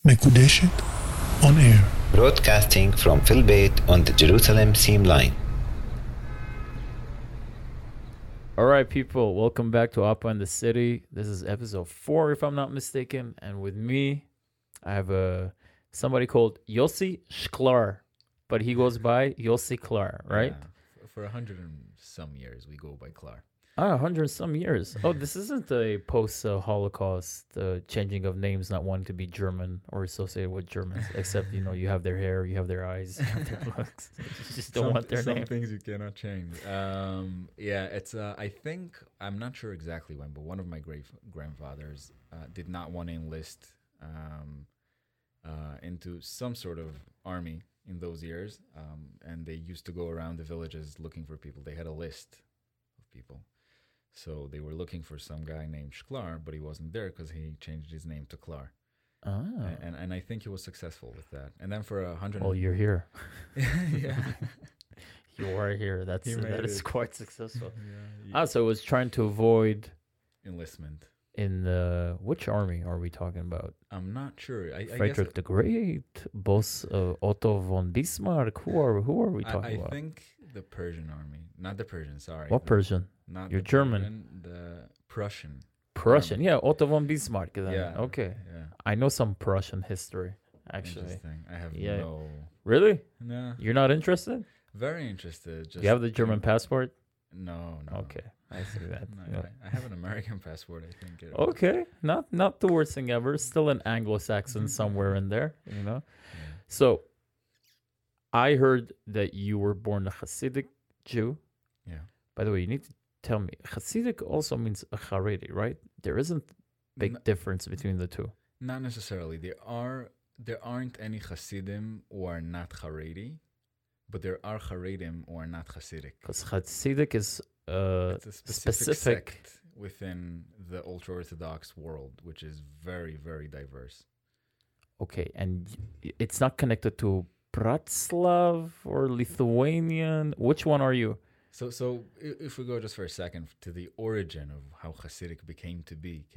מקודשת on air. Broadcasting from Phil Beit on the Jerusalem Seam Line. All right, people, welcome back to Up on the City. This is episode 4, if I'm not mistaken. And with me, I have somebody called Yossi Shklar, but he goes by Yossi Klar, right? Yeah, for 100 and some years, we go by Klar. 100 and some years. Oh, this isn't a post-Holocaust changing of names, not wanting to be German or associated with Germans, except, you have their hair, you have their eyes, you have their looks. You just don't want their name. Some things you cannot change. It's, I think, I'm not sure exactly when, but one of my grandfathers did not want to enlist into some sort of army in those years. And they used to go around the villages looking for people. They had a list of people. So they were looking for some guy named Shklar, but he wasn't there because he changed his name to Klar. Ah. And I think he was successful with that. And then for 100... Well, you're here. Yeah. You are here. That is quite successful. Yeah, So it was trying to avoid... enlistment. In which army are we talking about? I'm not sure. I Frederick the Great, boss Otto von Bismarck. Who are we talking about? I think the Persian army, not the Persian. Sorry. What Persian? Not You're the German. Persian, the Prussian. Prussian, army. yeah, Otto von Bismarck. Then. Yeah. Okay. Yeah. I know some Prussian history, actually. Interesting. I have Yeah. no. Really? No. You're not interested? Very interested. Just You have the German passport? No. Okay, I see that. No, Yeah. I have an American passport. I think. Okay, not the worst thing ever. Still an Anglo-Saxon somewhere in there, So, I heard that you were born a Hasidic Jew. Yeah. By the way, you need to tell me, Hasidic also means a Haredi, right? There isn't big difference between the two. Not necessarily. There aren't any Hasidim who are not Haredi, but there are Haredim who are not Hasidic. Because Hasidic is It's a specific sect within the ultra-Orthodox world, which is very, very diverse. Okay, and it's not connected to Bratslav or Lithuanian. Which one are you? So if we go just for a second to the origin of how Hasidic came to be,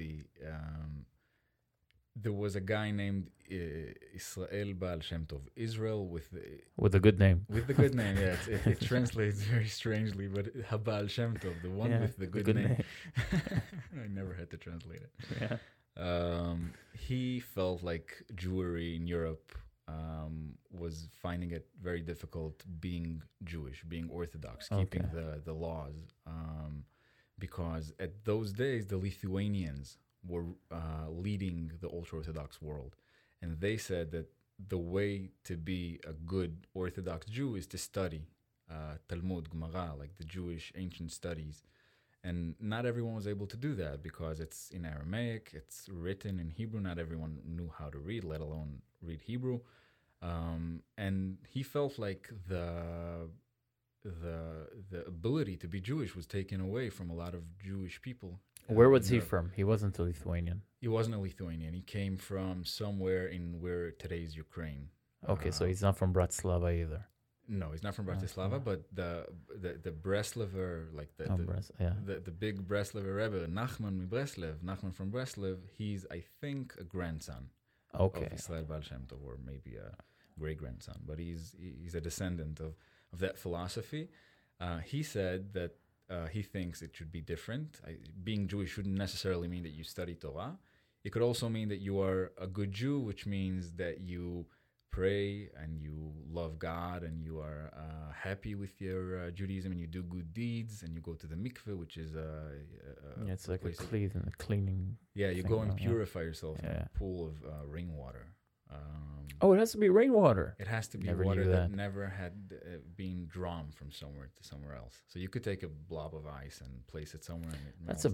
there was a guy named Israel Baal Shem Tov, Israel with a good name. With the good name, yeah. It translates very strangely, but Baal Shem Tov, the one with the good name. I never had to translate it. Yeah. He felt like Jewry in Europe was finding it very difficult being Jewish, being Orthodox, keeping the laws, because at those days the Lithuanians were leading the ultra-Orthodox world, and they said that the way to be a good Orthodox Jew is to study Talmud, Gemara, like the Jewish ancient studies. And not everyone was able to do that because it's in Aramaic, it's written in Hebrew. Not everyone knew how to read, let alone read Hebrew. And he felt like the ability to be Jewish was taken away from a lot of Jewish people. Where was he from? He wasn't a Lithuanian. He wasn't a Lithuanian. He came from somewhere in where today's Ukraine. Okay, so he's not from Bratislava either. No, he's not from Bratislava, but the Breslaver, like the big Breslaver Rebbe, Nachman from Breslev, he's, I think, a grandson of Israel Baal Shem Tov, or maybe a great-grandson, but he's a descendant of that philosophy. He said that he thinks it should be different. Being Jewish shouldn't necessarily mean that you study Torah. It could also mean that you are a good Jew, which means that you pray and you love God and you are happy with your Judaism and you do good deeds and you go to the mikveh, which is it's like a cleaning. Yeah, you go and purify yourself in a pool of rainwater. It has to be rainwater. It has to be water that never had been drawn from somewhere to somewhere else. So you could take a blob of ice and place it somewhere. And That's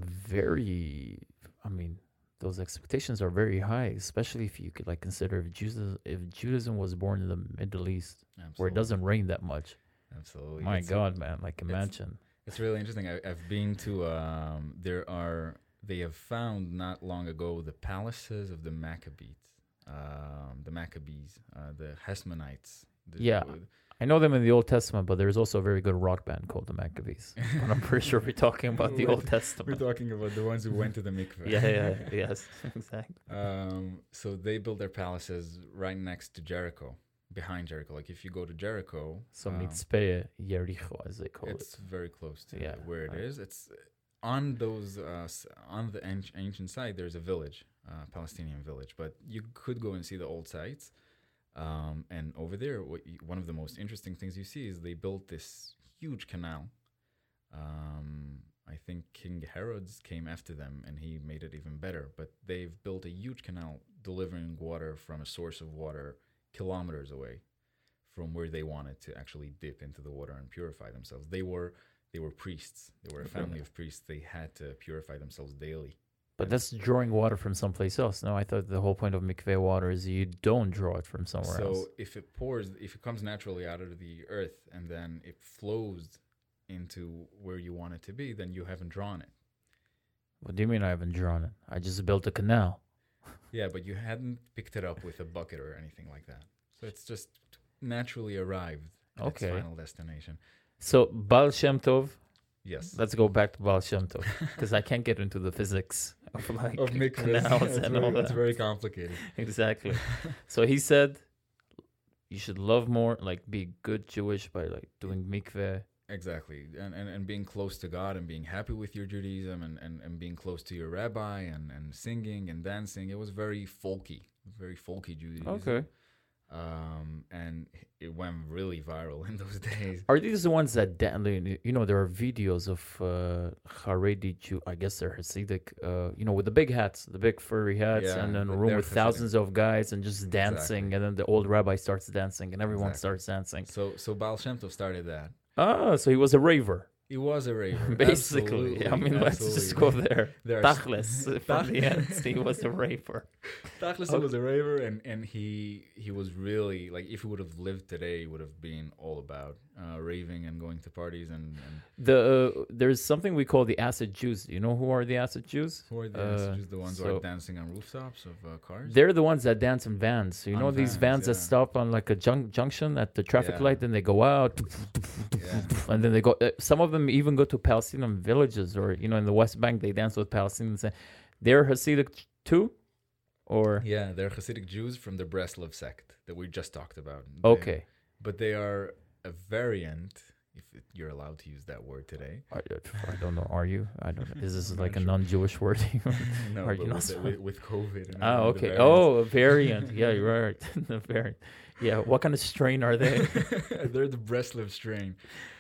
those expectations are very high, especially if you could consider if Judaism was born in the Middle East, where it doesn't rain that much. Absolutely. My God, man! Imagine. It's really interesting. I've been to. They have found not long ago the palaces of the Maccabees, the Hashmonites. Yeah. I know them in the Old Testament, but there's also a very good rock band called the Maccabees. But I'm pretty sure we're talking about the Old Testament. We're talking about the ones who went to the mikveh. Yes, exactly. So they built their palaces right next to Jericho, behind Jericho. Like if you go to Jericho, So Mitzpeh Jericho, as they call it's it. very close to Yeah, where it right. is. It's on those on the ancient site. There's a village, Palestinian village, but you could go and see the old sites. And over there, one of the most interesting things you see is they built this huge canal. I think King Herod's came after them, and he made it even better. But they've built a huge canal delivering water from a source of water kilometers away from where they wanted to actually dip into the water and purify themselves. They were priests. They were a family of priests. They had to purify themselves daily. But that's drawing water from someplace else. No, I thought the whole point of mikveh water is you don't draw it from somewhere else. So if it comes naturally out of the earth and then it flows into where you want it to be, then you haven't drawn it. What do you mean I haven't drawn it? I just built a canal. Yeah, but you hadn't picked it up with a bucket or anything like that. So it's just naturally arrived at its final destination. So Baal Shem Tov, Yes. let's go back to Baal Shem Tov, because I can't get into the physics of Of mikvahs. canals and all that. It's very complicated. Exactly. So he said you should love more, like be good Jewish by like doing mikveh. Exactly. And being close to God and being happy with your Judaism and being close to your rabbi and singing and dancing. It was very folky Judaism. Okay. And it went really viral in those days. Are these the ones that, there are videos of Haredi Jew, I guess they're Hasidic, with the big hats, the big furry hats, Yeah, and then a but room they're with Hasidic. thousands of guys and just dancing, Exactly. and then the old rabbi starts dancing, and everyone Exactly. starts dancing. So Baal Shem Tov started that. Ah, so he was a raver. He was a raver. Basically. I mean, let's just go there. There are Tachlis, from the end, he was a raver. Tachlis was a raver, and he was really, like, if he would have lived today, he would have been all about raving and going to parties and There's something we call the acid Jews. You know who are the acid Jews? who are the ones who so- are dancing on rooftops of cars. They're the ones that dance in vans. So you On know these vans, vans that yeah. stop on like a junction at the traffic Yeah. light, then they go out, Yeah. and then they go. Some of them even go to Palestinian villages, or in the West Bank, they dance with Palestinians. They're Hasidic too, or Yeah, they're Hasidic Jews from the Breslov sect that we just talked about. okay. But they are a variant, if you're allowed to use that word today. I don't know. Are you? I don't know. Is this I'm like not a sure. non-Jewish word? No, Are but you not with COVID. And Oh, all the okay. variants. Oh, a variant. Yeah, you're right. The variant. Yeah. What kind of strain are they? They're the Breslov strain.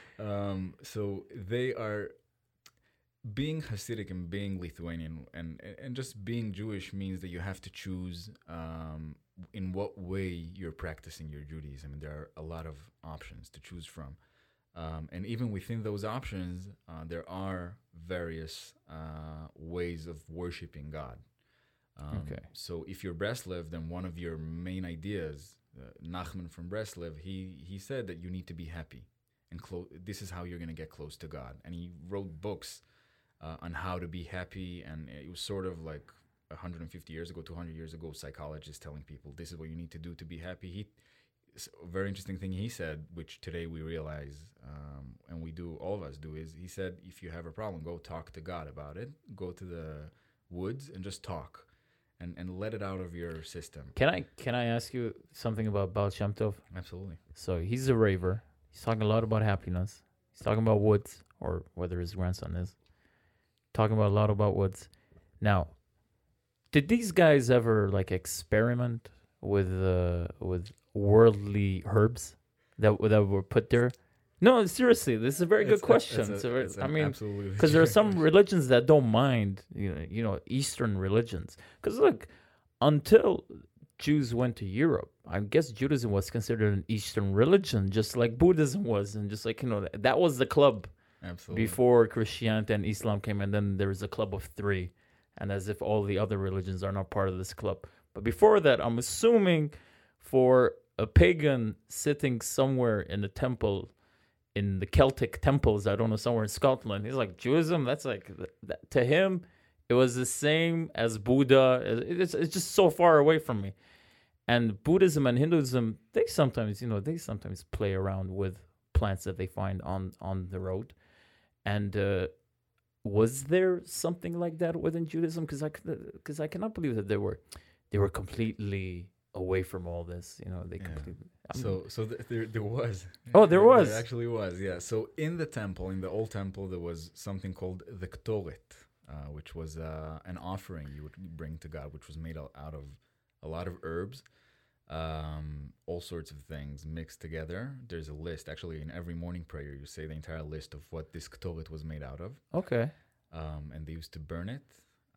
So they are being Hasidic and being Lithuanian and just being Jewish means that you have to choose in what way you're practicing your Judaism. And there are a lot of options to choose from. And even within those options, there are various ways of worshiping God. Okay. So if you're Breslev, then one of your main ideas, Nachman from Breslev, he said that you need to be happy. And this is how you're going to get close to God. And he wrote books on how to be happy. And it was sort of like 150 years ago, 200 years ago, psychologists telling people this is what you need to do to be happy. A very interesting thing he said, which today we realize, and all of us do, is he said, if you have a problem, go talk to God about it. Go to the woods and just talk and let it out of your system. Can I ask you something about Baal Shem Tov? Absolutely. So he's a raver. He's talking a lot about happiness. He's talking about woods, or whether his grandson is. Talking about a lot about woods. Now, did these guys ever like experiment with worldly herbs that were put there? No, seriously, this is a very good question. I mean, absolutely, because there are some religions that don't mind, Eastern religions. Because look, until Jews went to Europe, I guess Judaism was considered an Eastern religion, just like Buddhism was, and just like that was the club absolutely. before Christianity and Islam came, and then there was a club of three, and as if all the other religions are not part of this club. But before that, I'm assuming for a pagan sitting somewhere in a temple, in the Celtic temples, I don't know, somewhere in Scotland, he's like, Judaism, that's like, to him, it was the same as Buddha. It's just so far away from me. And Buddhism and Hinduism, they sometimes play around with plants that they find on the road. And was there something like that within Judaism? Because I cannot believe that they were completely away from all this. They completely. There was. Oh, there was. There actually was, yeah. So in the temple, in the old temple, there was something called the Ktoret, which was an offering you would bring to God, which was made out of a lot of herbs, all sorts of things mixed together. There's a list. Actually, in every morning prayer, you say the entire list of what this Ktoret was made out of. Okay. And they used to burn it.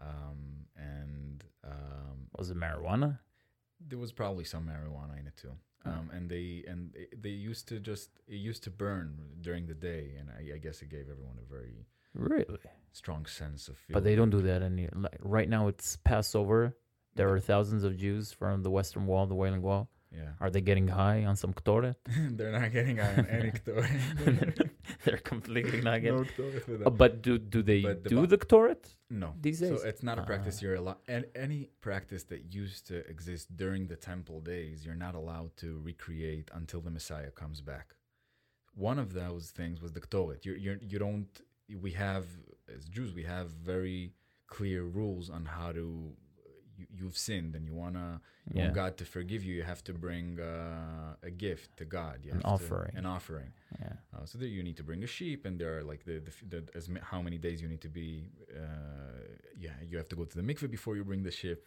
Was it marijuana? There was probably some marijuana in it too. And they used to burn during the day, and I guess it gave everyone a very really strong sense of feeling. But they don't do that right now. It's Passover. There are thousands of Jews from the Western Wall, the Wailing Wall. Yeah. Are they getting high on some Ktoret? They're not getting high on any Ktoret. They're completely not getting. No Ktoret for them. But do they do the Ktoret? No. These days? So it's not a practice you're allowed. Any practice that used to exist during the temple days, you're not allowed to recreate until the Messiah comes back. One of those things was the Ktoret. You don't. We have, as Jews, we have very clear rules on how to. You've sinned and you want God to forgive you. You have to bring a gift to God. An offering. Yeah. So there you need to bring a sheep, and there are like how many days you need to be. You have to go to the mikveh before you bring the sheep.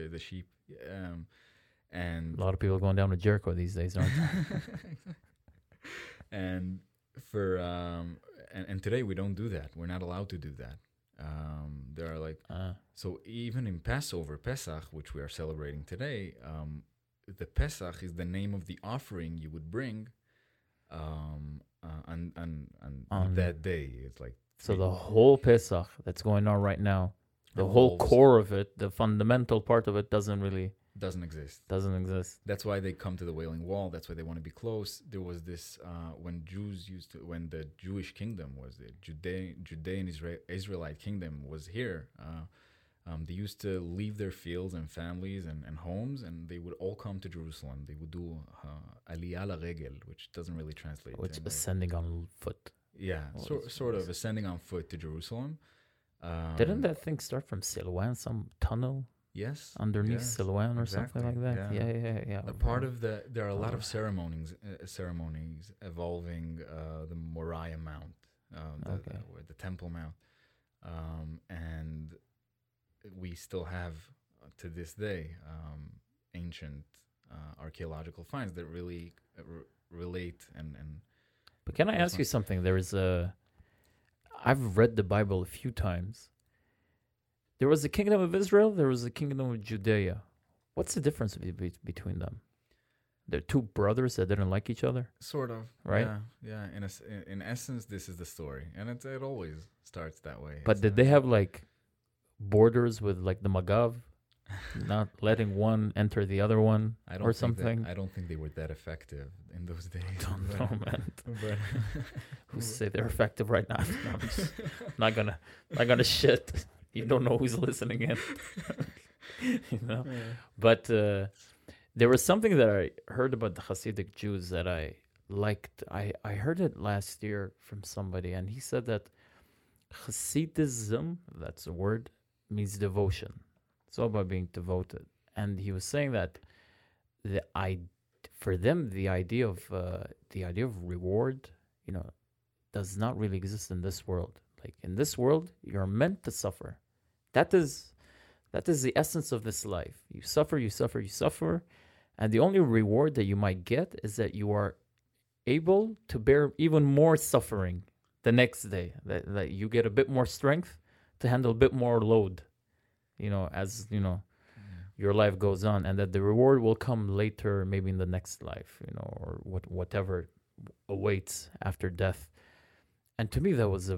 And a lot of people are going down to Jericho these days, aren't they? And for and today we don't do that. We're not allowed to do that. There are so even in Passover, Pesach, which we are celebrating today, the Pesach is the name of the offering you would bring on that day. It's like so the whole Pesach that's going on right now, the whole core of it, the fundamental part of it doesn't exist. That's why they come to the Wailing Wall. That's why they want to be close. There was this when the Jewish kingdom was the Judean Israelite kingdom was here. They used to leave their fields and families and homes, and they would all come to Jerusalem. They would do Aliyah LaRegel, which doesn't really translate. Which ascending on foot. Yeah, sort of ascending on foot to Jerusalem. Didn't that thing start from Silouan, some tunnel? Yes, underneath Silouan or something like that. Yeah. A part of there are a lot of ceremonies involving the Moriah Mount, the Temple Mount, and we still have to this day ancient archaeological finds that really relate and. But can I ask you something? I've read the Bible a few times. There was the kingdom of Israel. There was the kingdom of Judea. What's the difference between them? They're two brothers that didn't like each other. Sort of, right? Yeah. In essence, this is the story, and it always starts that way. But did they have like borders with like the Magav, not letting one enter the other one, or something? I don't think they were that effective in those days. Don't know, man. Who say they're effective right now? No, I'm just not gonna shit. You don't know who's listening in. Yeah. But there was something that I heard about the Hasidic Jews that I liked. I heard it last year from somebody, and he said that Hasidism, that's a word, means devotion. It's all about being devoted. And he was saying that for them, the idea of reward, does not really exist in this world. Like in this world, you're meant to suffer. That is the essence of this life. You suffer, and the only reward that you might get is that you are able to bear even more suffering the next day. That you get a bit more strength to handle a bit more load, as your life goes on, and that the reward will come later, maybe in the next life, or whatever awaits after death. And to me, that was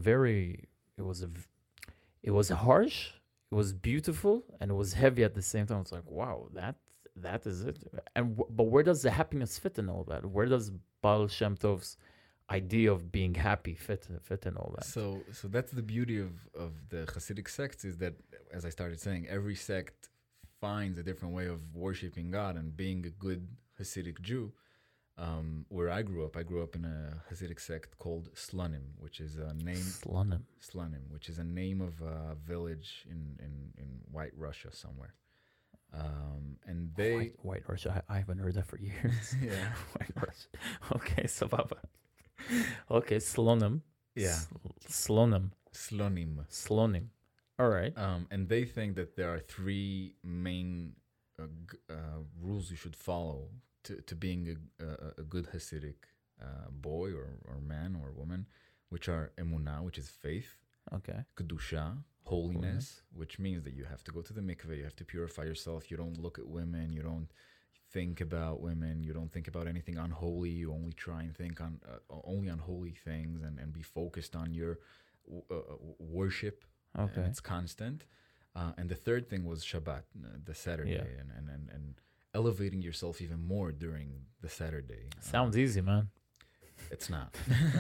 it was harsh, it was beautiful, and it was heavy at the same time. It's like, wow, that is it. But where does the happiness fit in all that? Where does Baal Shem Tov's idea of being happy fit in all that? So that's the beauty of the Hasidic sects, is that, as I started saying, every sect finds a different way of worshiping God and being a good Hasidic Jew. Where I grew up in a Hasidic sect called Slonim, which is a name. Slonim, which is a name of a village in White Russia somewhere. And they White Russia. I haven't heard that for years. yeah. White Russia. Okay, sababa. Okay, Slonim. Yeah. Slonim. Slonim. All right. And they think that there are three main rules you should follow to being a good Hasidic boy or man or woman, which are emunah, which is faith, Okay. kedusha, holiness, which means that you have to go to the mikveh, you have to purify yourself, you don't look at women, you don't think about women, you don't think about anything unholy, you only try and think on only on holy things and be focused on your worship. Okay. And it's constant. And the third thing was Shabbat, the Saturday, and elevating yourself even more during the Saturday. Sounds easy, man. It's not.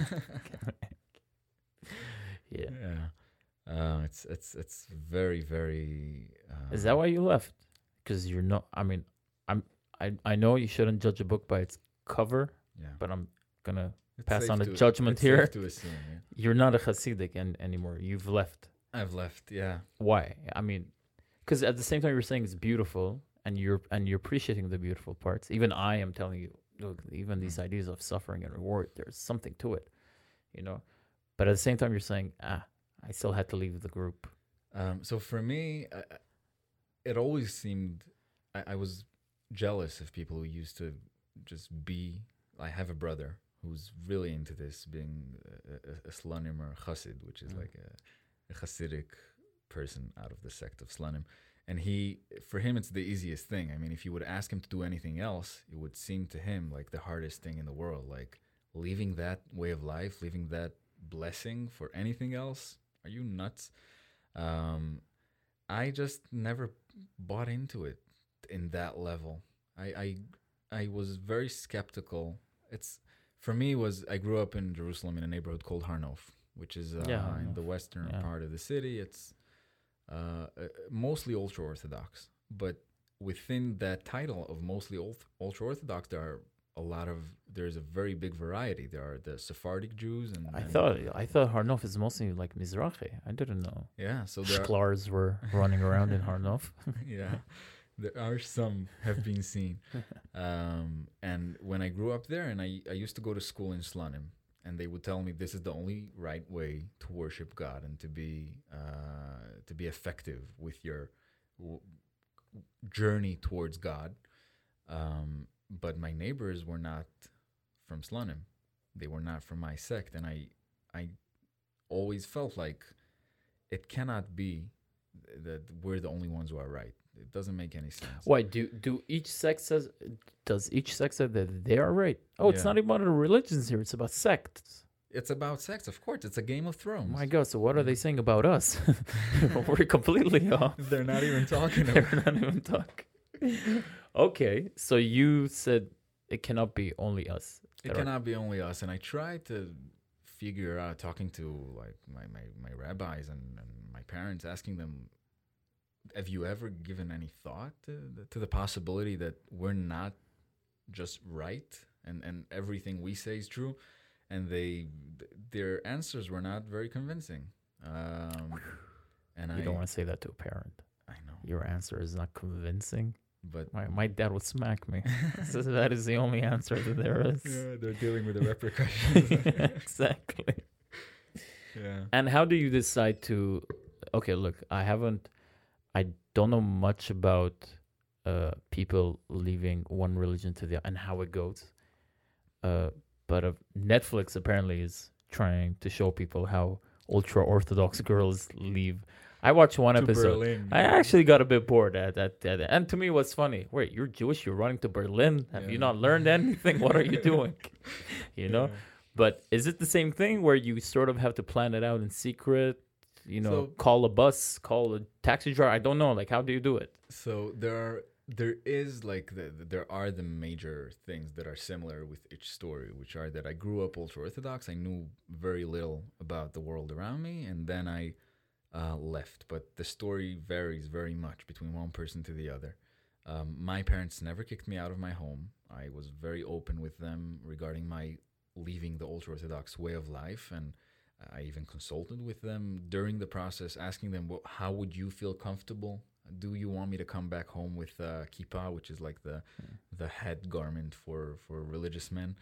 Yeah. Yeah. It's very, very. Is that why you left? Because you're not. I mean, I know you shouldn't judge a book by its cover, Yeah. but I'm gonna It's pass safe on a to- judgment it's here. safe to assume, yeah. You're not a Hasidic anymore. You've left. I've left. Yeah. Why? I mean, because at the same time you're saying it's beautiful, and you're appreciating the beautiful parts. Even I am telling you, look, even these ideas of suffering and reward, there's something to it, you know. But at the same time, you're saying, I still had to leave the group. So for me, it always seemed I was jealous of people who used to just be. I have a brother who's really into this, being a Slonim or a Chassid, which is like a Hasidic person out of the sect of Slonim. And for him, it's the easiest thing. I mean, if you would ask him to do anything else, it would seem to him like the hardest thing in the world. Like leaving that way of life, leaving that blessing for anything else. Are you nuts? I just never bought into it in that level. I was very skeptical. For me, I grew up in Jerusalem in a neighborhood called Har Nof, which is in the western part of the city. It's mostly ultra-Orthodox, but within that title of mostly ultra-Orthodox, there's a very big variety. There are the Sephardic Jews, and I thought Har Nof is mostly like Mizrahi. I didn't know. Yeah, so there Shklars were running around in Har Nof. yeah, there are some have been seen. And when I grew up there, and I used to go to school in Slonim, and they would tell me this is the only right way to worship God and to be effective with your journey towards God. But my neighbors were not from Slonim; they were not from my sect, and I always felt like it cannot be that we're the only ones who are right. It doesn't make any sense. Why do each sect does each sect say that they are right? Oh, it's Yeah. not about religions here; it's about sects. It's about sex, of course. It's a Game of Thrones. My God! So what are they saying about us? We're completely off. They're not even talking about They're not even talking. Okay, so you said it cannot be only us. it cannot be only us. And I tried to figure out, talking to like my rabbis and my parents, asking them, have you ever given any thought to the possibility that we're not just right and everything we say is true? And their answers were not very convincing. And You don't want to say that to a parent. I know, Your answer is not convincing. but My dad would smack me. That is the only answer that there is. yeah, they're dealing with the repercussions. Exactly. Yeah. And how do you decide to? Okay, look, I don't know much about people leaving one religion to the other and how it goes. But Netflix apparently is trying to show people how ultra-Orthodox girls leave. I watched one episode. Berlin. I actually got a bit bored at that. And to me, what's funny? Wait, you're Jewish? You're running to Berlin? Have you Yeah. not learned anything? What are you doing? You know? Yeah. But is it the same thing where you sort of have to plan it out in secret? You know, So- call a bus, call a taxi driver. I don't know. Like, how do you do it? So there is like there are the major things that are similar with each story, which are that I grew up ultra Orthodox. I knew very little about the world around me, and then I left, but the story varies very much between one person to the other. My parents never kicked me out of my home. I was very open with them regarding my leaving the ultra-Orthodox way of life, and I even consulted with them during the process, asking them, how would you feel comfortable? Do you want me to come back home with kippah, which is like the head garment for religious men?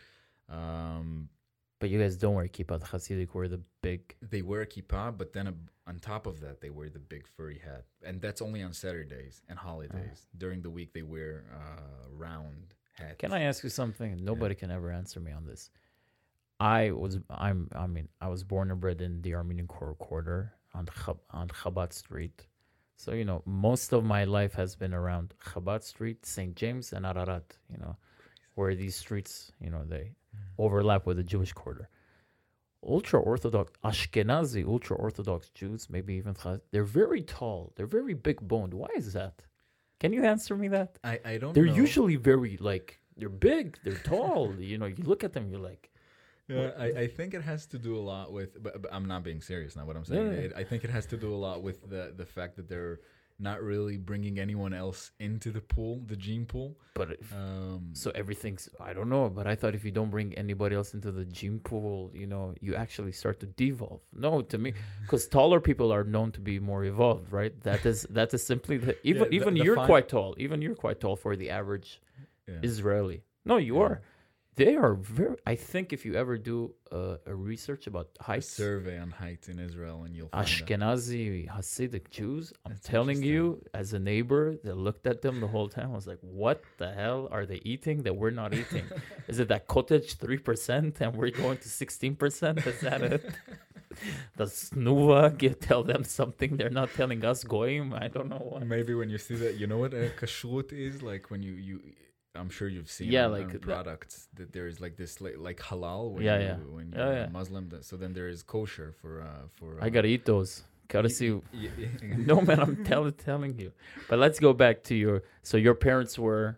But you guys don't wear kippah. The Hasidic wear the big. They wear a kippah, but then on top of that, they wear the big furry hat, and that's only on Saturdays and holidays. During the week, they wear round hats. Can I ask you something? Nobody can ever answer me on this. I was born and bred in the Armenian Quarter on Chabad Street. So, most of my life has been around Chabad Street, St. James, and Ararat, where these streets, they overlap with the Jewish quarter. Ultra-Orthodox, Ashkenazi ultra-Orthodox Jews, maybe even they're very tall. They're very big boned. Why is that? Can you answer me that? I don't know. They're usually very, they're big, they're tall. You look at them, you're like... Yeah, I think it has to do a lot with, but I'm not being serious now. What I'm saying, I think it has to do a lot with the fact that they're not really bringing anyone else into the pool, the gene pool. But so everything's, I don't know. But I thought if you don't bring anybody else into the gene pool, you actually start to devolve. No, to me, because taller people are known to be more evolved, right? That is simply even you're quite tall. Even you're quite tall for the average Israeli. No, you are. They are very. I think if you ever do a research about height, survey on height in Israel, and you'll find Ashkenazi Hasidic Jews. I'm telling you, as a neighbor that looked at them the whole time, I was like, "What the hell are they eating that we're not eating? Is it that cottage 3% and we're going to 16%? Is that it? Does Snuva tell them something they're not telling us? Goyim? I don't know what. Maybe when you see that, you know what kashrut is like when you I'm sure you've seen on products that there is like this like halal when you're Muslim. So then there is kosher for I gotta eat those. Gotta see. No man, I'm telling you. But let's go back to your parents were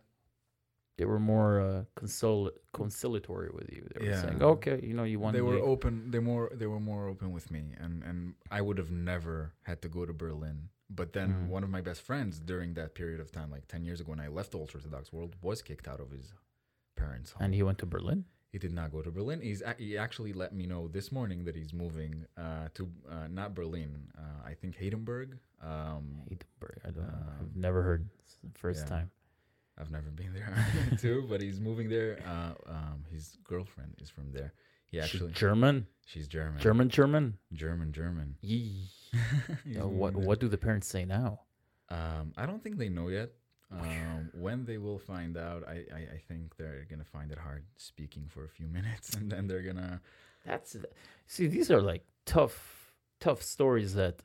more conciliatory with you. They were saying, okay, you want. They were open. They were more open with me, and I would have never had to go to Berlin. But then one of my best friends during that period of time, like 10 years ago when I left the ultra-Orthodox world, was kicked out of his parents' home. And he went to Berlin? He did not go to Berlin. He actually let me know this morning that he's moving to, not Berlin, I think Heidelberg. Heidelberg, I don't know. I've never heard. It's the first time. I've never been there too, but he's moving there. His girlfriend is from there. She's German? She's German. German? German. Yee. What do the parents say now? I don't think they know yet. When they will find out, I think they're going to find it hard speaking for a few minutes, and then they're going to... See, these are like tough stories that,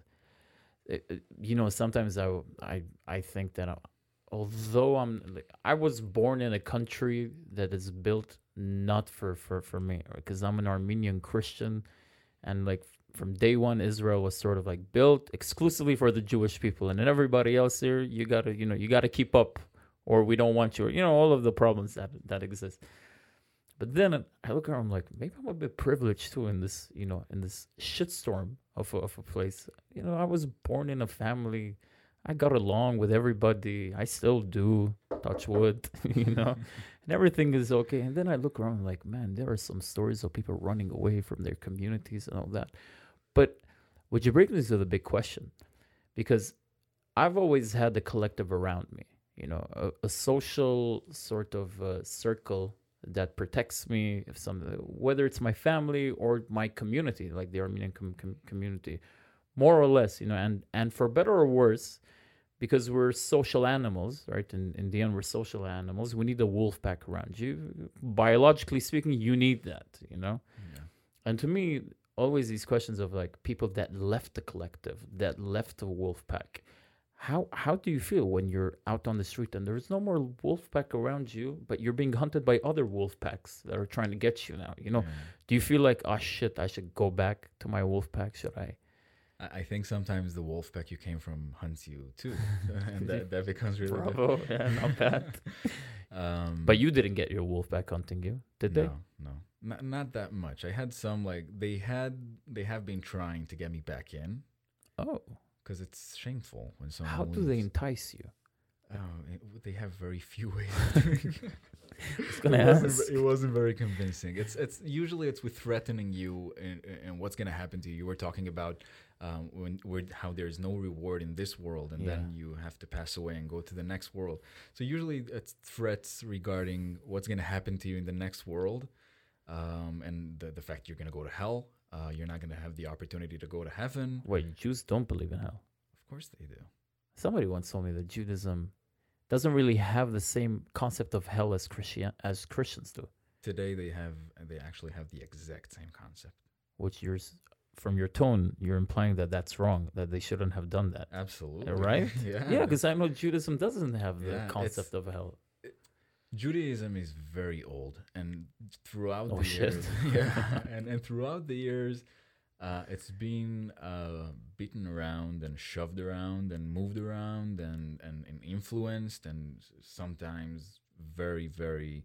sometimes I think that although I was born in a country that is built not for me, because I'm an Armenian Christian, and like from day one, Israel was sort of like built exclusively for the Jewish people, and then everybody else here, you gotta keep up, or we don't want you, all of the problems that exist. But then I look around, I'm like, maybe I'm a bit privileged too in this, in this shitstorm of a place. I was born in a family. I got along with everybody. I still do, touch wood, and everything is okay. And then I look around like, man, there are some stories of people running away from their communities and all that. But would you bring this to the big question? Because I've always had the collective around me, a social sort of circle that protects me, whether it's my family or my community, like the Armenian community, more or less, and for better or worse, because we're social animals, right? In the end, we're social animals. We need a wolf pack around you. Biologically speaking, you need that, Yeah. And to me, always these questions of like people that left the collective, that left the wolf pack. How do you feel when you're out on the street and there's no more wolf pack around you, but you're being hunted by other wolf packs that are trying to get you now? Do you feel like, oh shit, I should go back to my wolf pack? Should I? I think sometimes the wolf pack you came from hunts you too, and that becomes really bravo. Yeah, not bad. But you didn't get your wolf pack hunting you, did they? No, not that much. I had some they have been trying to get me back in. Oh, because it's shameful when someone. How do they leaves. entice you? They have very few ways of doing it. It's gonna It wasn't very convincing. It's usually with threatening you and what's gonna happen to you. You were talking about how there's no reward in this world, and then you have to pass away and go to the next world. So usually it's threats regarding what's gonna happen to you in the next world, and the fact you're gonna go to hell. You're not gonna have the opportunity to go to heaven. Wait, Jews don't believe in hell. Of course they do. Somebody once told me that Judaism doesn't really have the same concept of hell as Christians do. Today they actually have the exact same concept. Which from your tone, you're implying that that's wrong, that they shouldn't have done that. Absolutely. Right? Yeah. Yeah, because I know Judaism doesn't have the concept of hell. Judaism is very old, and throughout Oh, the shit. years, and throughout the years, it's been beaten around and shoved around and moved around and influenced, and sometimes very, very,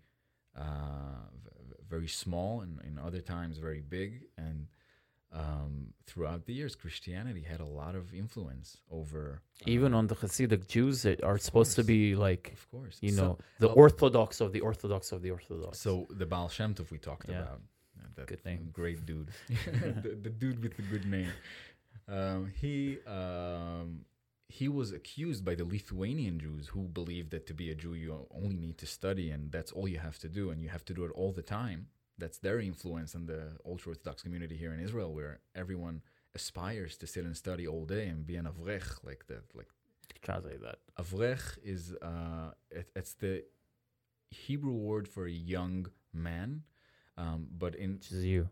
very small, and in other times very big. And throughout the years, Christianity had a lot of influence over Even on the Hasidic Jews that are supposed to be like, of course, the Orthodox of the Orthodox of the Orthodox. So the Baal Shem Tov we talked about. That Good name. Great dude. the dude with the good name. He was accused by the Lithuanian Jews who believed that to be a Jew you only need to study and that's all you have to do and you have to do it all the time. That's their influence in the ultra-Orthodox community here in Israel, where everyone aspires to sit and study all day and be an avrech like that. Translate that. Avrech is it's the Hebrew word for a young man. But Which is you.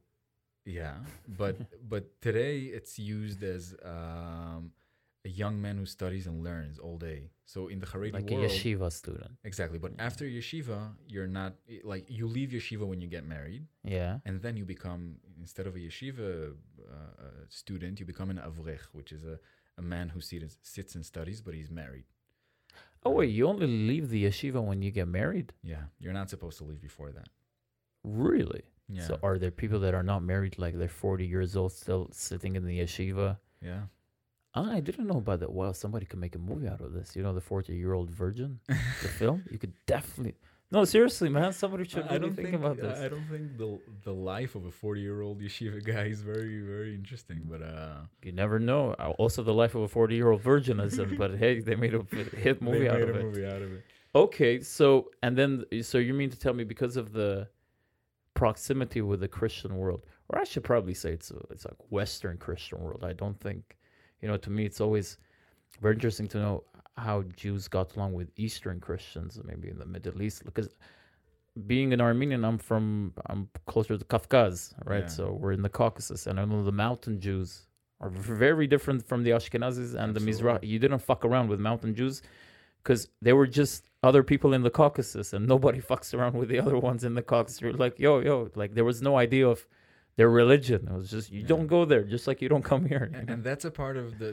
But today it's used as a young man who studies and learns all day. So in the Haredi Like world, a yeshiva student. exactly. But after yeshiva, you're not like you leave yeshiva when you get married, Yeah. and then you become, instead of a yeshiva student, you become an avrech, which is a man who sits and studies, but he's married. Oh, wait, you only leave the yeshiva when you get married? Yeah, you're not supposed to leave before that. Really? Yeah. So are there people that are not married, like they're 40 years old, still sitting in the yeshiva? Yeah. I didn't know about that. Well, somebody could make a movie out of this. You know, the 40-year-old virgin, the film? You could definitely... No, seriously, man. Somebody should really think about this. I don't think the life of a 40-year-old yeshiva guy is very, very interesting. But You never know. Also, the life of a 40-year-old virgin is, but hey, they made a hit movie out of it. movie out of it. Okay, so you mean to tell me because of the proximity with the Christian world, or I should probably say it's like Western Christian world. I don't think, to me it's always very interesting to know how Jews got along with Eastern Christians, maybe in the Middle East. Because being an Armenian, I'm closer to Kafkaz, right? Yeah. So we're in the Caucasus, and I know the mountain Jews are very different from the Ashkenazis and the Mizrahi. You didn't fuck around with mountain Jews because they were just other people in the Caucasus, and nobody fucks around with the other ones in the Caucasus. You're like, yo, like there was no idea of their religion. It was just you don't go there, just like you don't come here. And that's a part of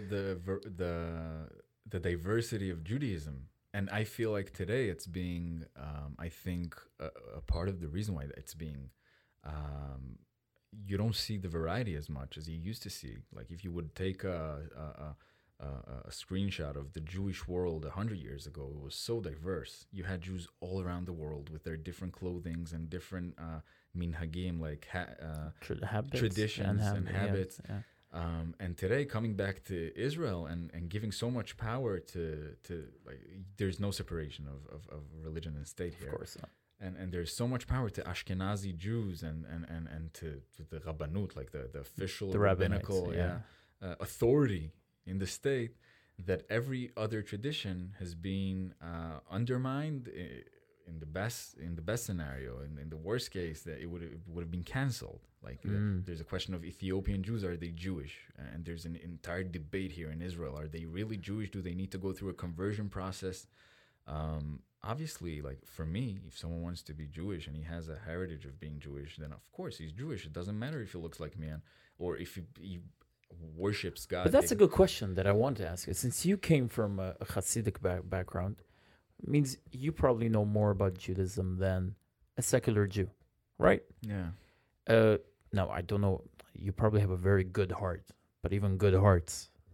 the diversity of Judaism. And I feel like today it's being, I think, a part of the reason why it's being, you don't see the variety as much as you used to see. Like if you would take a screenshot of the Jewish world 100 years ago, it was so diverse. You had Jews all around the world with their different clothings and different minhagim, like traditions and habits. Yeah. And today, coming back to Israel and giving so much power to like, there's no separation of religion and state here. Of course not. And there's so much power to Ashkenazi Jews and to the Rabbanut, like the official rabbinical authority in the state, that every other tradition has been undermined. In the best scenario, in the worst case, that it would have been canceled. Like there's a question of Ethiopian Jews, are they Jewish? And there's an entire debate here in Israel. Are they really Jewish? Do they need to go through a conversion process? Obviously, like for me, if someone wants to be Jewish and he has a heritage of being Jewish, then of course he's Jewish. It doesn't matter if he looks like me or if he worships God. But that's a good question that I want to ask you. Since you came from a Hasidic background, it means you probably know more about Judaism than a secular Jew, right? Yeah. No, I don't know. You probably have a very good heart, but even good hearts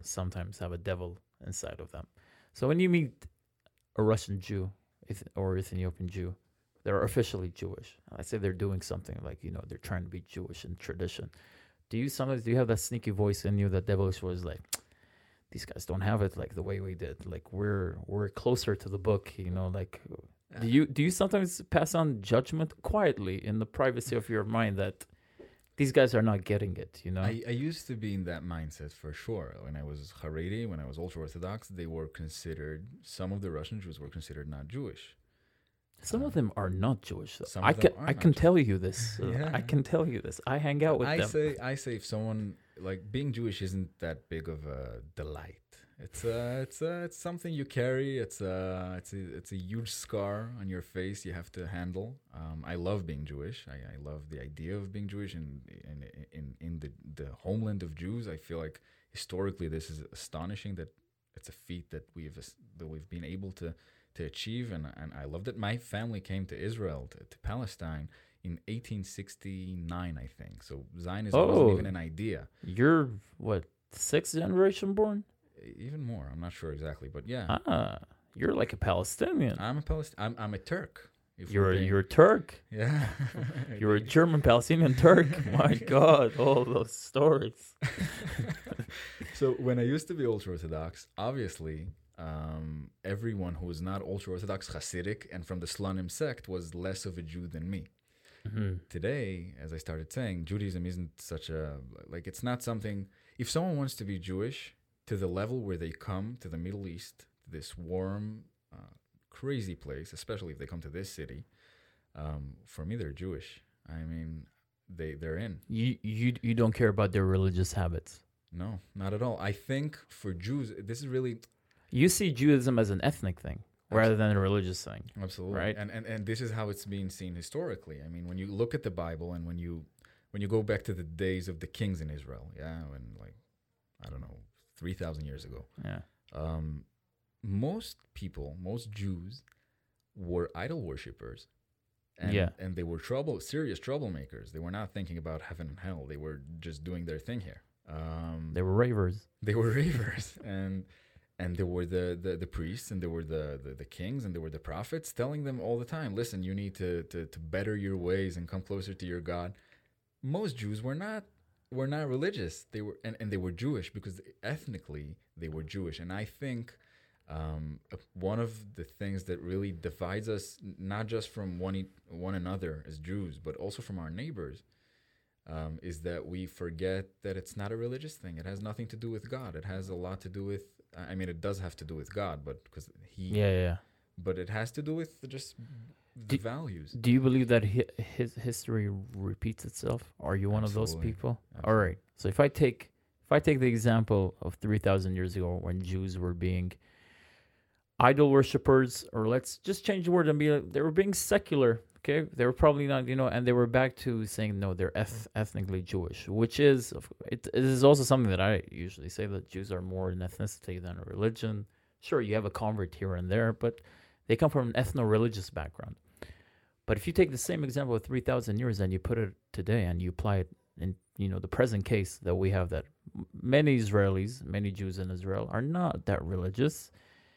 sometimes have a devil inside of them. So when you meet a Russian Jew or Ethiopian Jew, they're officially Jewish. Let's say they're doing something like, they're trying to be Jewish in tradition. Do you have that sneaky voice in you, that devilish voice, like, these guys don't have it like the way we did. Like we're closer to the book, like do you sometimes pass on judgment quietly in the privacy of your mind that these guys are not getting it, I used to be in that mindset for sure. When I was Haredi, when I was ultra-Orthodox, some of the Russian Jews were considered not Jewish. Some of them are not Jewish. Some of them are I not can Jewish. tell you this. Yeah. I can tell you this. I hang out with them. I say if someone, like, being Jewish isn't that big of a delight. It's something you carry. It's a huge scar on your face you have to handle. I love being Jewish. I love the idea of being Jewish in the homeland of Jews. I feel like historically this is astonishing, that it's a feat that we've been able to achieve, and I love that. My family came to Israel, to Palestine, in 1869, I think. So Zionism wasn't even an idea. You're what, 6th generation born? Even more. I'm not sure exactly, but yeah. You're like a Palestinian. I'm a Turk. You're a Turk. Yeah. You're a German Palestinian Turk. My God, all those stories. So when I used to be ultra-Orthodox, obviously, everyone who was not ultra-Orthodox Hasidic and from the Slonim sect was less of a Jew than me. Mm-hmm. Today, as I started saying, Judaism isn't such a, like, it's not something, if someone wants to be Jewish to the level where they come to the Middle East, this warm, crazy place, especially if they come to this city, for me, they're Jewish. I mean, they're in. You don't care about their religious habits? No, not at all. I think for Jews, this is really... You see Judaism as an ethnic thing rather than a religious thing. Absolutely. Right? And this is how it's being seen historically. I mean, when you look at the Bible and when you go back to the days of the kings in Israel, when, like, I don't know, 3,000 years ago. Yeah. Most Jews were idol worshippers. And they were serious troublemakers. They were not thinking about heaven and hell. They were just doing their thing here. They were ravers. And there were the priests, and there were the kings, and there were the prophets telling them all the time, listen, you need to better your ways and come closer to your God. Most Jews were not religious. They were and they were Jewish because ethnically they were Jewish. And I think one of the things that really divides us, not just from one another as Jews, but also from our neighbors, is that we forget that it's not a religious thing. It has nothing to do with God. It has a lot to do with, I mean, it does have to do with God, but because but it has to do with just the values. Do you believe that his history repeats itself? Are you one of those people? Absolutely. All right. So if I take the example of 3,000 years ago when Jews were being idol worshippers, or let's just change the word and be, they were being secular. Okay, they were probably not, and they were back to saying no, they're ethnically Jewish, which is it is also something that I usually say, that Jews are more an ethnicity than a religion. Sure, you have a convert here and there, but they come from an ethno-religious background. But if you take the same example of 3,000 years and you put it today and you apply it in, the present case that we have, that many Israelis, many Jews in Israel are not that religious.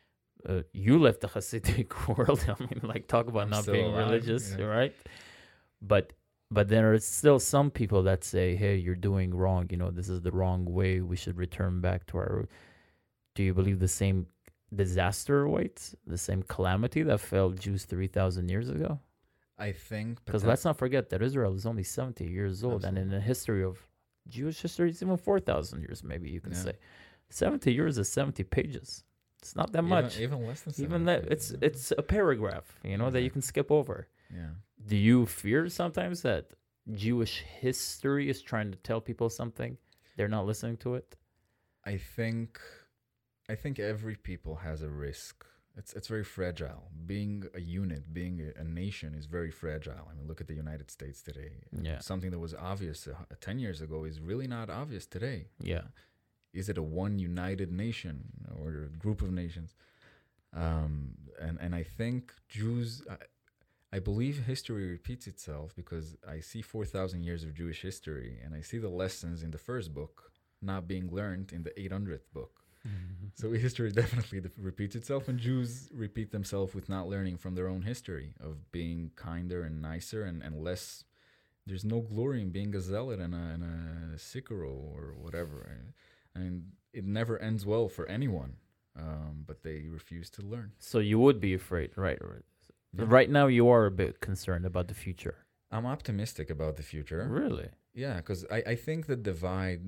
You left the Hasidic world. I mean, like, talk about not being religious, right? But there are still some people that say, hey, you're doing wrong. This is the wrong way. We should return back to our root. Do you believe the same disaster awaits, the same calamity that fell Jews 3,000 years ago? I think. Because let's not forget that Israel is only 70 years old. Absolutely. And in the history of Jewish history, it's even 4,000 years, maybe you can say. 70 years is 70 pages. It's not that much. Even less than 70. Even that, it's a paragraph, that you can skip over. Yeah. Do you fear sometimes that Jewish history is trying to tell people something, they're not listening to it? I think every people has a risk. It's very fragile. Being a unit, being a nation is very fragile. I mean, look at the United States today. Yeah. Something that was obvious 10 years ago is really not obvious today. Yeah. Is it a one united nation or a group of nations? And I think Jews, I believe history repeats itself, because I see 4,000 years of Jewish history, and I see the lessons in the first book not being learned in the 800th book. So history definitely repeats itself, and Jews repeat themselves with not learning from their own history of being kinder and nicer and less. There's no glory in being a zealot and a sikaro or whatever. I mean, it never ends well for anyone, but they refuse to learn. So you would be afraid, right? Yeah. Right now, you are a bit concerned about the future. I'm optimistic about the future. Really? Yeah, because I think the divide...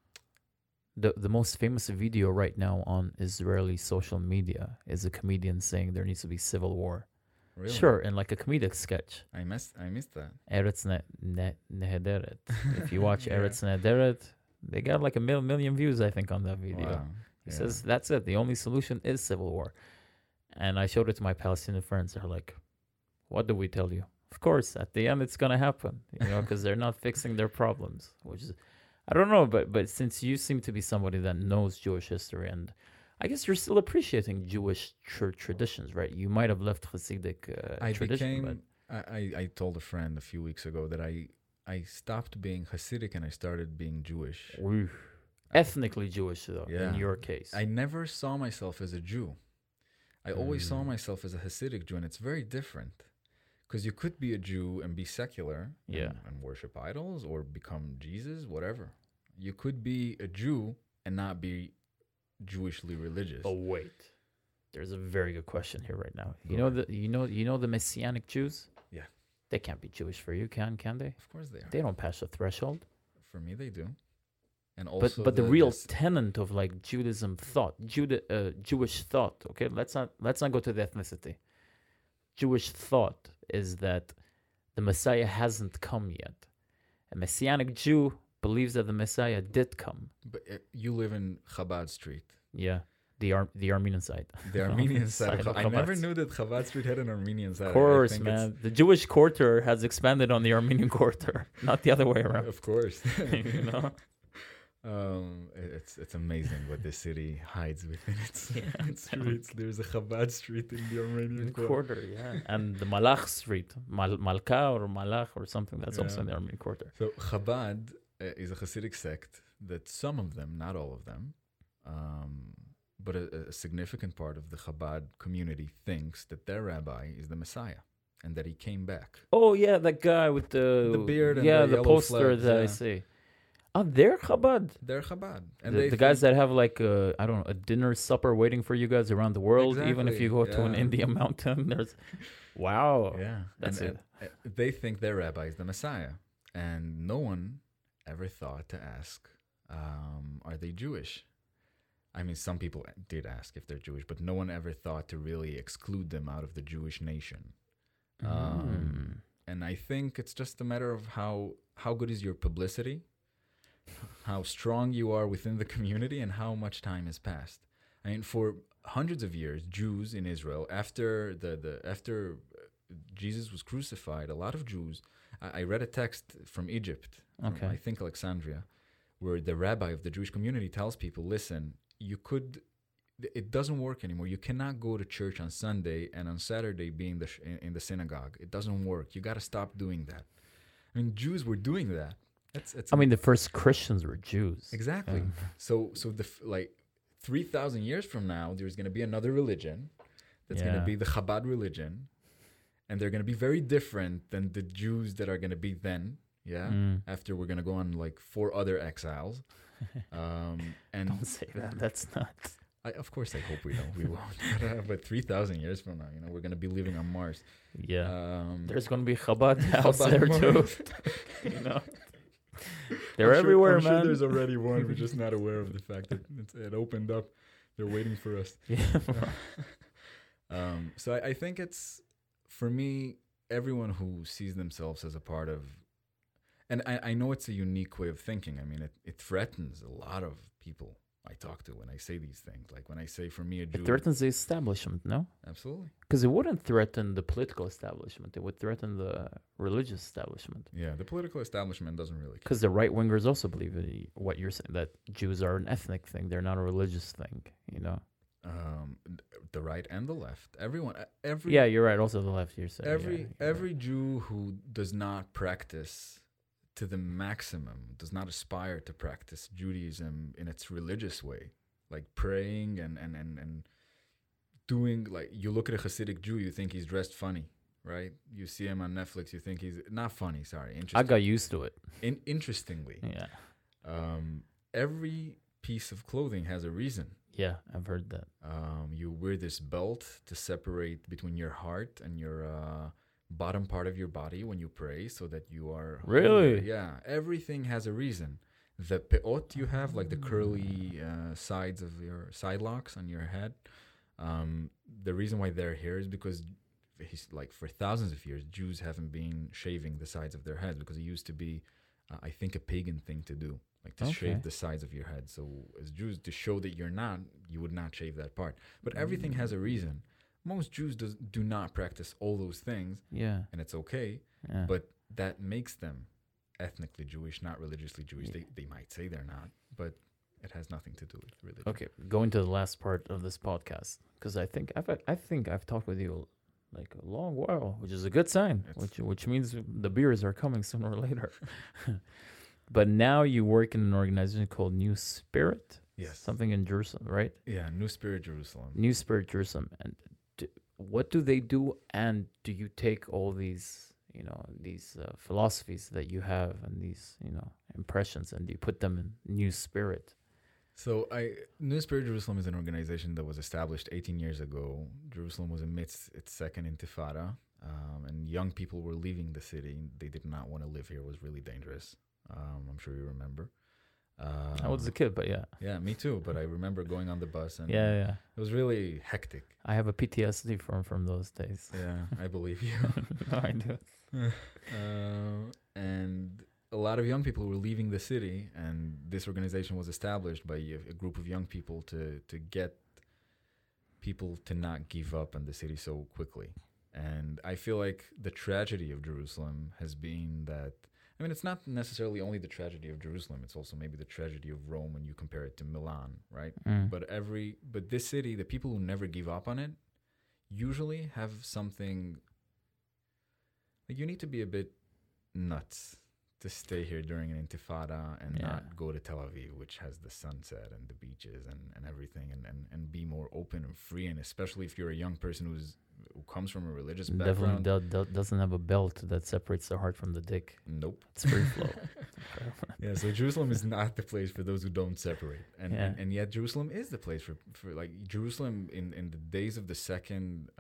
The most famous video right now on Israeli social media is a comedian saying there needs to be civil war. Really? Sure, in like a comedic sketch. I missed that. Eretz Nehederet. If you watch Yeah. Eretz Nehederet, they got like a million views, I think, on that video. Wow. He Yeah. says that's it. The only solution is civil war. And I showed it to my Palestinian friends. They're like, "What do we tell you?" Of course, at the end, it's gonna happen. Because they're not fixing their problems. Which is, I don't know, but since you seem to be somebody that knows Jewish history, and I guess you're still appreciating Jewish traditions, right? You might have left Hasidic tradition, I told a friend a few weeks ago that I stopped being Hasidic and I started being Jewish. but ethnically Jewish, though. Yeah. In your case, I never saw myself as a Jew. I always saw myself as a Hasidic Jew, and it's very different. Because you could be a Jew and be secular and worship idols or become Jesus, whatever. You could be a Jew and not be Jewishly religious. But wait, there's a very good question here right now. You know the Messianic Jews? Yeah. They can't be Jewish for you, can they? Of course they are. They don't pass the threshold. For me, they do. And also, But the real tenet of like Judaism thought, Jewish thought. Okay, let's not go to the ethnicity. Jewish thought is that the Messiah hasn't come yet. A Messianic Jew believes that the Messiah did come. But you live in Chabad Street. Yeah, the Armenian side. The Armenian side. of I never Chabad. knew that Chabad Street had an Armenian side. Of I course, think man. The Jewish quarter has expanded on the Armenian quarter, not the other way around. Of course. You know? It's amazing what this city hides within its streets. There's a Chabad Street in the Armenian quarter. Quarter, yeah. And the Malach Street, Malka or Malach or something, that's also Yeah. in the Armenian quarter. So Chabad is a Hasidic sect that some of them, not all of them, but a significant part of the Chabad community thinks that their rabbi is the Messiah and that he came back. Oh, yeah, that guy with the beard and yeah, the the yellow poster flags, that I yeah. see. Oh, they're Chabad. They're Chabad. And The guys that have like a dinner supper waiting for you guys around the world, even if Exactly, you go to an yeah. Indian mountain. There's, wow, Yeah, that's and they think their rabbi is the Messiah, and no one ever thought to ask, are they Jewish? I mean, some people did ask if they're Jewish, but no one ever thought to really exclude them out of the Jewish nation. And I think it's just a matter of how good is your publicity, how strong you are within the community, and how much time has passed. I mean, for hundreds of years, Jews in Israel, after after Jesus was crucified, a lot of Jews. I read a text from Egypt, from, Okay. I think Alexandria, where the rabbi of the Jewish community tells people, "Listen, it doesn't work anymore. You cannot go to church on Sunday and on Saturday be in the synagogue. It doesn't work. You got to stop doing that." I mean, Jews were doing that. I mean, the first Christians were Jews. Exactly. So 3,000 years from now, there's going to be another religion that's going to Yeah. be the Chabad religion, and they're going to be very different than the Jews that are going to be then. Yeah. After we're going to go on like 4 other exiles. And Don't say that. That's nuts. of course, I hope we won't. But 3,000 years from now, we're going to be living on Mars. Yeah. There's going to be Chabad house Chabad there too. Mars. They're everywhere, I'm man. sure there's already one. We're just not aware of the fact that it opened up. They're waiting for us. So I think it's, for me, everyone who sees themselves as a part of, and I know it's a unique way of thinking. I mean, it threatens a lot of people I talk to when I say these things. Like when I say, for me, a Jew. It threatens the establishment, no? Absolutely. Because it wouldn't threaten the political establishment. It would threaten the religious establishment. Yeah, the political establishment doesn't really care. Because the right wingers also believe what you're saying, that Jews are an ethnic thing. They're not a religious thing, The right and the left. Everyone. Yeah, you're right. Also the left, you're saying. Every Jew who does not practice to the maximum, does not aspire to practice Judaism in its religious way, like praying and doing, like, you look at a Hasidic Jew, you think he's dressed funny, right? You see him on Netflix, you think he's not funny. Sorry, I got used to it. Interestingly, Yeah. Every piece of clothing has a reason. Yeah, I've heard that. You wear this belt to separate between your heart and your bottom part of your body when you pray, so that you are Really? holier. Yeah, everything has a reason. The peot you have, like the curly sides of your side locks on your head, the reason why they're here is because like for thousands of years, Jews haven't been shaving the sides of their heads, because it used to be, I think, a pagan thing to do, like to shave the sides of your head. So as Jews, to show that you would not shave that part. But everything has a reason. Most Jews do not practice all those things, Yeah. and it's okay. Yeah. But that makes them ethnically Jewish, not religiously Jewish. Yeah. They might say they're not, but it has nothing to do with religion. Okay, going to the last part of this podcast, because I think I've talked with you like a long while, which is a good sign, which means the beers are coming sooner or later. But now you work in an organization called New Spirit. Yes. Something in Jerusalem, right? Yeah, New Spirit Jerusalem. New Spirit Jerusalem. And what do they do? And do you take all these, these philosophies that you have and these, impressions, and do you put them in New Spirit? So New Spirit Jerusalem is an organization that was established 18 years ago. Jerusalem was amidst its second intifada, and young people were leaving the city. They did not want to live here. It was really dangerous. I'm sure you remember. I was a kid, but yeah. Yeah, me too. But I remember going on the bus, and Yeah. it was really hectic. I have a PTSD from those days. Yeah, I believe you. No, I do. And a lot of young people were leaving the city, and this organization was established by a group of young people to get people to not give up on the city so quickly. And I feel like the tragedy of Jerusalem has been that, I mean, it's not necessarily only the tragedy of Jerusalem, it's also maybe the tragedy of Rome when you compare it to Milan, right? But this city, the people who never give up on it usually have something, like, you need to be a bit nuts to stay here during an intifada and not go to Tel Aviv, which has the sunset and the beaches and everything, and be more open and free. And especially if you're a young person who comes from a religious background. Definitely doesn't have a belt that separates the heart from the dick. Nope. It's free flow. Yeah, so Jerusalem is not the place for those who don't separate. And yet Jerusalem is the place for like, Jerusalem in the days of the second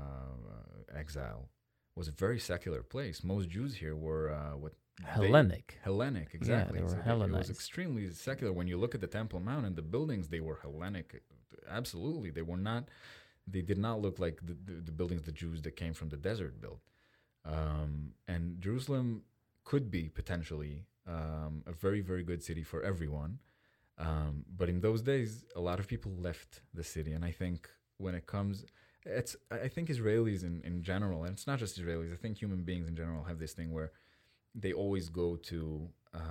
exile was a very secular place. Most Jews here were Hellenic, exactly. Yeah, they were It Hellenized. was extremely secular. When you look at the Temple Mount and the buildings, they were Hellenic. Absolutely, they were not. They did not look like the buildings the Jews that came from the desert built. And Jerusalem could be potentially a very, very good city for everyone. But in those days, a lot of people left the city. And I think when it comes, I think Israelis in general, and it's not just Israelis, I think human beings in general have this thing where they always go to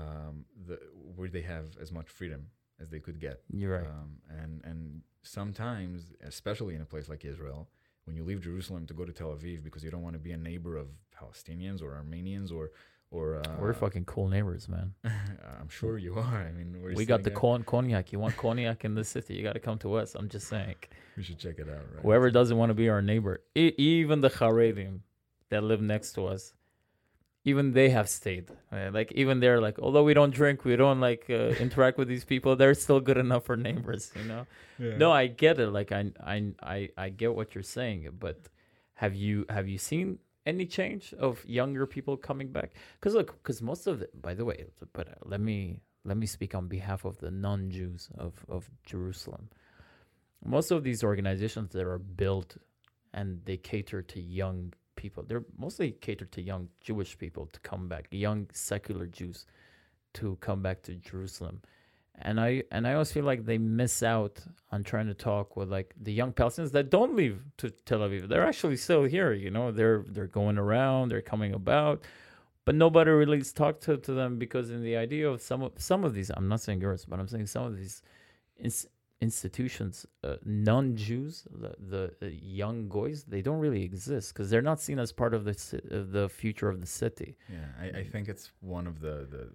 where they have as much freedom as they could get. You're right. And sometimes, especially in a place like Israel, when you leave Jerusalem to go to Tel Aviv because you don't want to be a neighbor of Palestinians or Armenians or we're fucking cool neighbors, man. I'm sure you are. I mean, we got the cognac. You want cognac in the city? You got to come to us. I'm just saying. We should check it out, right? Whoever doesn't want to be our neighbor, even the Haredim that live next to us, even they have stayed. Like, even they're like, although we don't drink, we don't interact with these people, they're still good enough for neighbors, Yeah. No, I get it. Like, I get what you're saying, but have you seen any change of younger people coming back? Because most of it, by the way, but let me speak on behalf of the non-Jews of Jerusalem. Most of these organizations that are built and they cater to young people, they're mostly catered to young Jewish people to come back, young secular Jews to come back to Jerusalem. And I always feel like they miss out on trying to talk with like the young Palestinians that don't leave to Tel Aviv. They're actually still here, they're going around, they're coming about, but nobody really talked to them, because in the idea of some of these, I'm not saying yours, but I'm saying some of these institutions, non-Jews, the young goys, they don't really exist because they're not seen as part of the future of the city. Yeah, I think it's one of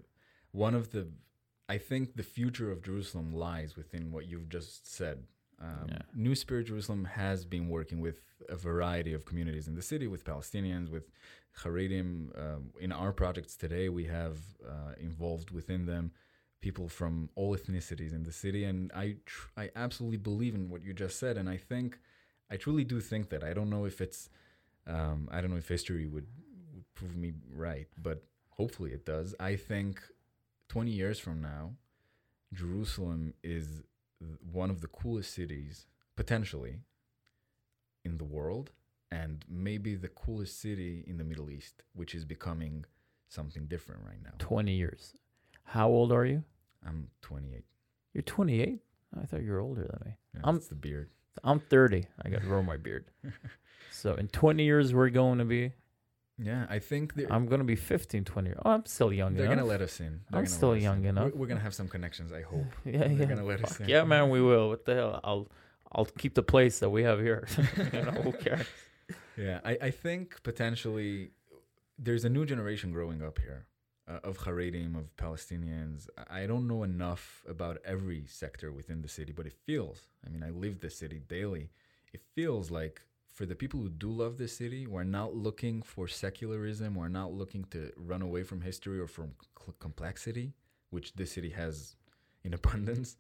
the I think the future of Jerusalem lies within what you've just said. New Spirit Jerusalem has been working with a variety of communities in the city, with Palestinians, with Haredim. In our projects today, we have involved within them people from all ethnicities in the city, and I absolutely believe in what you just said, and I truly do think that. I don't know if it's, I don't know if history would prove me right, but hopefully it does. I think 20 years from now, Jerusalem is one of the coolest cities, potentially, in the world, and maybe the coolest city in the Middle East, which is becoming something different right now. 20 years. How old are you? I'm 28. You're 28? I thought you were older than me. Yeah, it's the beard. I'm 30. I got to grow my beard. So in 20 years, we're going to be... Yeah, I think... I'm going to be 15, 20 years. Oh, I'm still young enough. They're going to let us in. I'm still young enough. We're going to have some connections, I hope. They're going to let us in. Yeah, man, we will. What the hell? I'll keep the place that we have here. Who cares? Yeah, I think potentially there's a new generation growing up here. Of Haredim, of Palestinians. I don't know enough about every sector within the city, but it feels, I mean, I live the city daily. It feels like for the people who do love the city, we're not looking for secularism. We're not looking to run away from history or from complexity, which this city has in abundance.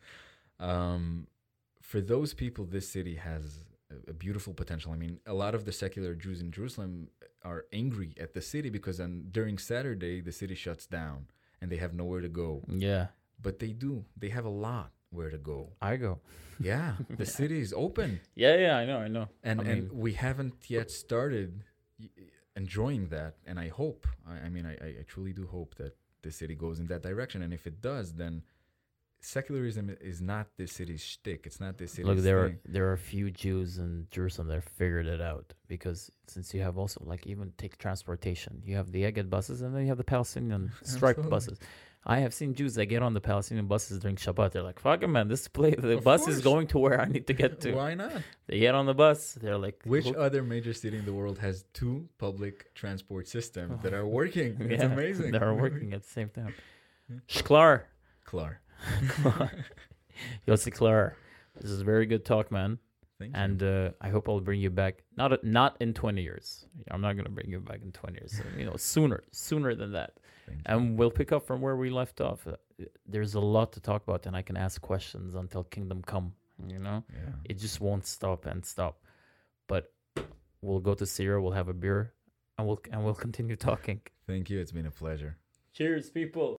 For those people, this city has a beautiful potential. I mean, a lot of the secular Jews in Jerusalem are angry at the city because during Saturday, the city shuts down and they have nowhere to go. Yeah. But they do. They have a lot where to go. I go. Yeah. The city is open. Yeah, I know. And we haven't yet started enjoying that. And I hope, I truly do hope that the city goes in that direction. And if it does, then secularism is not this city's shtick. It's not this city's Look, thing. there are a few Jews in Jerusalem that figured it out, because since you have also, like, even take transportation, you have the Egged buses and then you have the Palestinian striped buses. I have seen Jews that get on the Palestinian buses during Shabbat. They're like, fuck it, man, the bus is going to where I need to get to. Why not? They get on the bus. They're like, which other major city in the world has two public transport systems that are working? It's amazing. That are working at the same time. Shklar. Klar. Yossi Klar. This is a very good talk, man. Thank you. And I hope I'll bring you back. Not in 20 years. I'm not going to bring you back in 20 years. So, sooner than that. And we'll pick up from where we left off. There's a lot to talk about, and I can ask questions until kingdom come. It just won't stop. But we'll go to Syria. We'll have a beer, and we'll continue talking. Thank you. It's been a pleasure. Cheers, people.